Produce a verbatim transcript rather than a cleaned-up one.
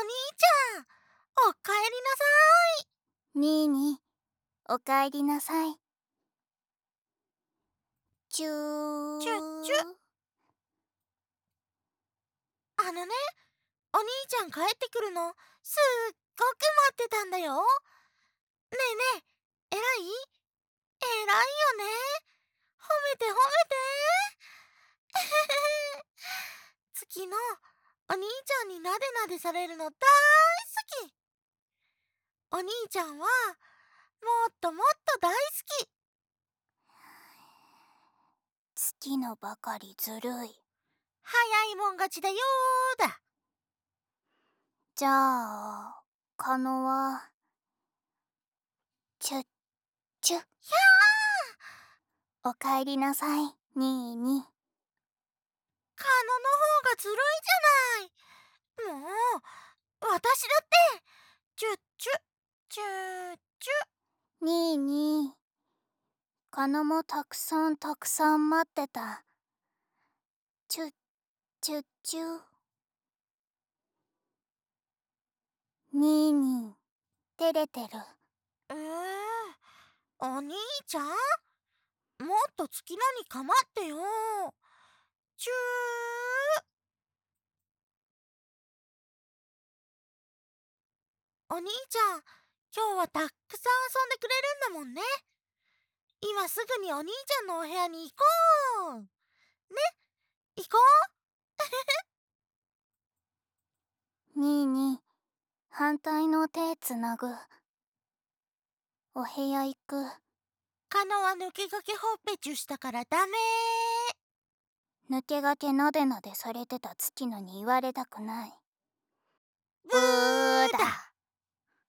兄ちゃん、おかえりなさい。 ニーニー、おかえりなさい。チュー。 チュッチュ。あのね、お兄ちゃん帰ってくるのすっごく待ってたんだよ。ねえねえ、偉い？偉いよね。褒めて褒めて。月のお兄ちゃんになでなでされるの大好き。お兄ちゃんはもっともっと大好き。 月のばかりずるい。 早いもん勝ちだよーだ。 じゃあ、カノは、チュッチュ。 ひゃおかえりなさい、ニーニー。 ー、カノの方がずるいじゃない。もう、私だって、チュッチュ、チュッチュ。 ニーニー、カノもたくさんたくさん待ってた。チュッチュッチュ。ニーニー、照れてる。 えー、お兄ちゃん、もっと月のにかまってよ。チュー。お兄ちゃん、今日はたくさん遊んでくれるんだもんね。今すぐにお兄ちゃんのお部屋に行こう。ね、行こニーニー、反対の手つなぐ。お部屋行く。 う。カノは抜け駆けほっぺチュしたからダメ。 抜け駆けなでなでされてた月野に言われたくない。 ブー。